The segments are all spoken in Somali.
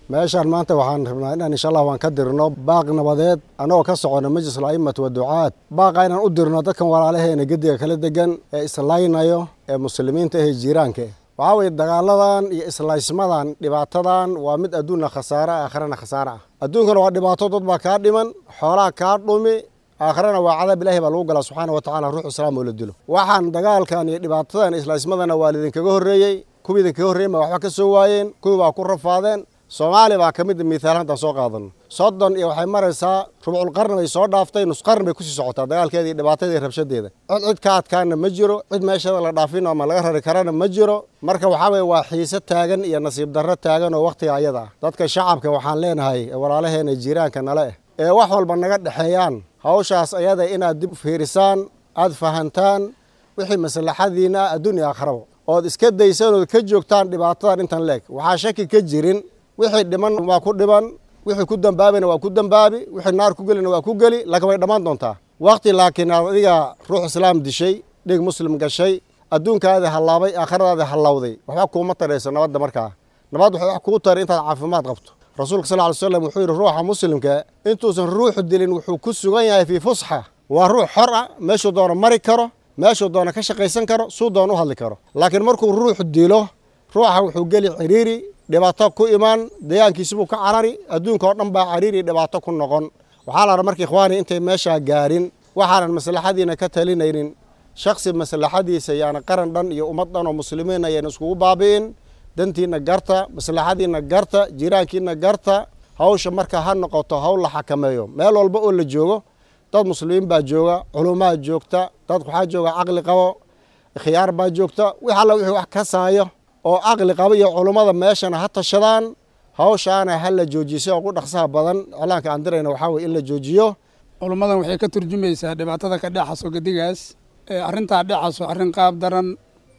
meeshaan maanta waxaan rabnaa inaan insha Allah waan ka dirno baaq nabadeed anoo ka socono majlis al-a'immah wa ducaat baaqa inaan u dirno dadkan walaalaheena gediga kala degan ee islaynayo ee muslimiinta ee jiiraanka waxaa weeye dagaaladan iyo islaysmadan dhibaatadan waa mid adduunna khasaare aakhirana khasaare ah adduunkana waa dhibaato dad baa kaa dhiman xoolaha kaa dhumi aakhirana waa cadaab ilaahay baa lagu galaa subxaanahu wa tacaala ruux islaam oo la dilo waxaan dagaalkan iyo dhibaatadan islaysmadana waa lidinkaga horreeyey kuwii idinkaga horreeyey ma waxba ka soo waayeen kuwii baa ku rafaadeen soomaaliya baa ka mid miisaal haddaan soo qaadano soddon iyo waxay maraysaa rubcul qarni bay soo dhaaftay nus qarni bay kusii socotaa dagaalkeeda iyo dhibaatadeeda iyo rabshadeeda cid ka adkaana ma jiro cid meesheeda la dhaafin ama laga rari karana ma jiro marka waxaa weeye waa xiise taagan iyo nasiib darro taagan oo wakhtiga ayada ah dadka shacabka waxaan leenahay walaalaheena jiiraanka nale ee wax walba naga dhexeeyaan hawshaas ayada inaad dib u fiirisaan aad fahantaan wixii maslaxadiina adduun iyo aakhiraba ood iska daysaan ood ka joogtaan dhibaatadan intan leeg waxaa shaki ka jirin wixii dhiman waa ku dhiban wixii ku dambaabayna waa ku dambaabi wixii naar ku gelina waa ku geli laakiin way dhammaan doontaa waqti laakiin adiga ruux islaam dishay dhig muslim gashay adduunkaada halaabay aakhiradaada halawday waxba kuuma tarayso nabadda markaa nabad waxay wax kugu taray intaad caafimaad qabto rasuulka sallallahu alayhi wasallam wuxuu yiri ruuxa muslimka intuusan ruuxu dilin wuxuu ku sugan yahay fi fusxa waa ruux xor ah meeshuu doono mari karo meeshuu doono ka shaqaysan karo suu doono u hadli karo laakiin markuu ruuxu dilo ruuxa wuxuu geli ciriiri dhibaato ku imaan deegaankiisa buu ka carari adduunka oo dhan baa cariiri dhibaato ku noqon waxaa la rabaa marka ikhwaani intay meeshaa gaarin waxaanan maslaxadiina ka talinaynin shakhsi maslaxadiisa yaana qaran dhan iyo ummad dhan oo muslimiin ayaan iskugu baabi'in dantiina garta maslaxadiina garta jiiraankiina garta hawsha marka ha noqoto hawl la xakameeyo meel walba oo la joogo dad muslimiin baa jooga culumaa joogta dad waxaa jooga caqli qabo khiyaar baa joogta wix alla wixii wax ka saayo oo aqli qaba iyo culummada meeshana ha tashadaan hawshaana ha la joojisay oo ugu dhaqsaha badan iclaanka aan dirayna waxaa weye in la joojiyo culummadan waxay ka turjumaysaa dhibaatada ka dhexaso gedigaas arrintaa dhexaso arrin qaab daran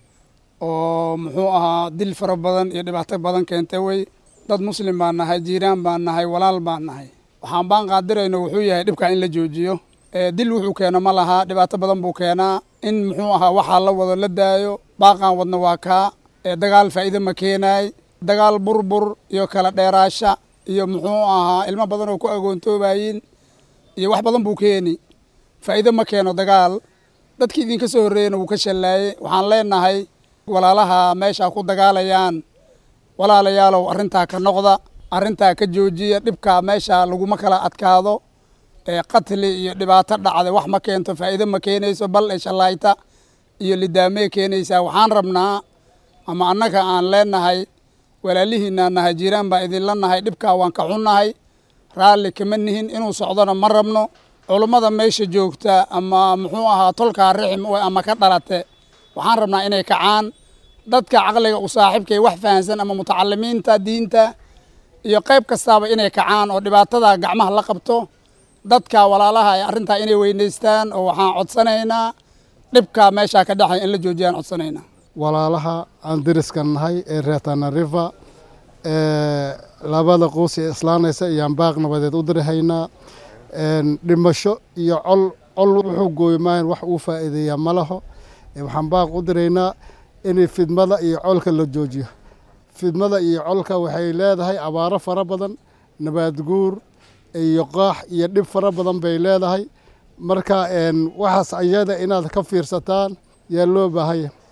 oo muxuu ahaa dil fara badan iyo dhibaato badan keentay wey dad muslim baan nahay jiiraan baan nahay walaal baan nahay waxaan baan qaadirayno wuxuu yahay dhibkaa in la joojiyo dil wuxuu keeno ma laha dhibaato badan buu keenaa in muxuu ahaa waxaa la wado la daayo baaqaan wadna waa kaa dagaal faa'iido ma keenaay dagaal burbur iyo kala dheeraasha iyo muxuu ahaa ilmo badan oo ku agoontoobayin iyo wax badan buu keeni faa'iido ma keeno dagaal dadkii idinka soo horreeyana wuu ka shallaayey waxaan leenahay walaalaha meesha ku dagaalayaan walaalayaalow arrintaa ka noqda arrintaa ka joojiya dhibkaa meesha laguma kala adkaado qatli iyo dhibaato dhacday wax ma keento faa'iido ma keenayso bal shallaayta iyo lidaamee keenaysaa waxaan rabnaa ama annaga aan leenahay walaalihiinaa nahay jiiraan baa idinla nahay dhibkaa waan ka xunnahay raalli kama nihin inuu socdona ma rabno culummada meesha joogta ama muxuu ahaa tolkaa rixim ama ka dhalate waxaan rabnaa inay kacaan dadka caqliga u saaxiibkay wax fahansan ama mutacalimiinta diinta iyo qayb kastaaba inay kacaan oo dhibaatada gacmaha la qabto dadka walaalaha ay arrintaa inay weynaystaan oo waxaan codsanaynaa dhibkaa meeshaa ka dhexay in la joojiyaan codsanaynaa walaalaha aan deriska nahay ee reer Tana River labada qoys ee islaanaysa ayaan baaq nabadeed u dirahaynaa dhimasho iyo col wuxuu gooymaan wax uu faa'iideeya ma laho waxaan baaq u diraynaa in fidmada iyo colka la joojiyo fidmada iyo colka waxay leedahay abaaro fara badan nabaad guur iyo qaax iyo dhib fara badan bay leedahay marka waxaas ayada inaad ka fiirsataan yaa loo baahan yahay